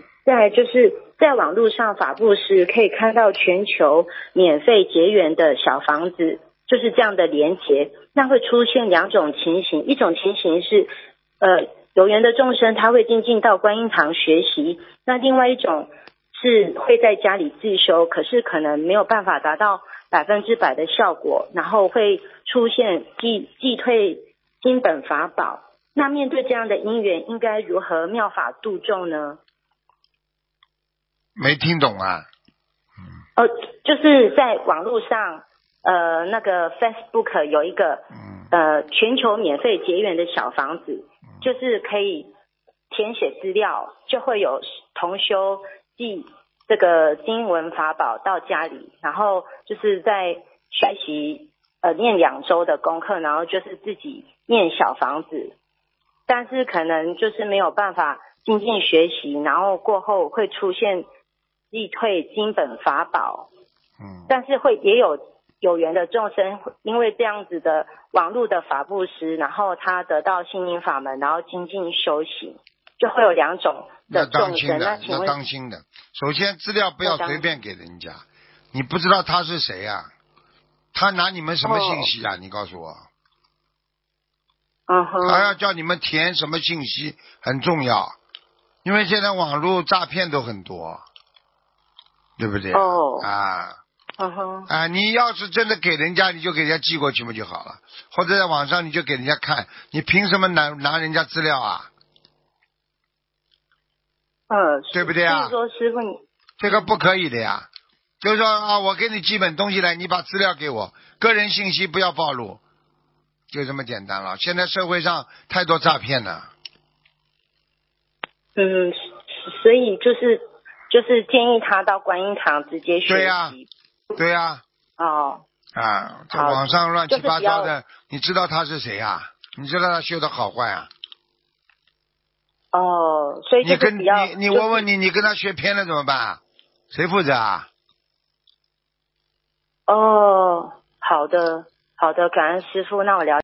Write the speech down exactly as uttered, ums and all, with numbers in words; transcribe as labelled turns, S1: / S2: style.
S1: 再来就是在网络上法布施可以看到全球免费结缘的小房子，就是这样的连结，那会出现两种情形，一种情形是呃有缘的众生他会精进到观音堂学习，那另外一种是会在家里自修，可是可能没有办法达到百分之百的效果，然后会出现击击退经本法宝。那面对这样的因缘，应该如何妙法度众呢？
S2: 没听懂啊？
S1: 呃，就是在网络上，呃，那个 Facebook 有一个呃全球免费结缘的小房子，就是可以填写资料，就会有同修寄这个经文法宝到家里，然后就是在学习呃念两周的功课，然后就是自己念小房子，但是可能就是没有办法精进学习，然后过后会出现击退经本法宝，
S2: 嗯，
S1: 但是会也有有缘的众生，因为这样子的网络的法布施，然后他得到心灵法门，然后精进修行，就会有两种
S2: 要
S1: 的众生。
S2: 当心的，要
S1: 那请问，
S2: 当心的。首先，资料不要随便给人家，你不知道他是谁啊？他拿你们什么信息啊？哦、你告诉我。
S1: 嗯哼。
S2: 他要叫你们填什么信息很重要，因为现在网络诈骗都很多，对不对？
S1: 哦。
S2: 啊。
S1: 嗯哼。
S2: 啊，你要是真的给人家，你就给人家寄过去不就好了？或者在网上你就给人家看，你凭什么拿拿人家资料啊？
S1: 嗯，
S2: 对不对啊？
S1: 所以说师傅你
S2: 这个不可以的呀。就是说啊，我给你寄本东西来，你把资料给我，个人信息不要暴露，就这么简单了。现在社会上太多诈骗了。
S1: 嗯，所以就是就是建议他到观音堂直接学习。
S2: 对呀、啊，对呀、
S1: 啊。哦。
S2: 啊，在网上乱七八糟的，
S1: 就是、
S2: 你知道他是谁啊？你知道他修的好坏啊？
S1: 哦，所以就是比较
S2: 你跟你你问问你，你跟他学偏了怎么办？谁负责啊？
S1: 哦，好的好的，感恩师父，那我了解。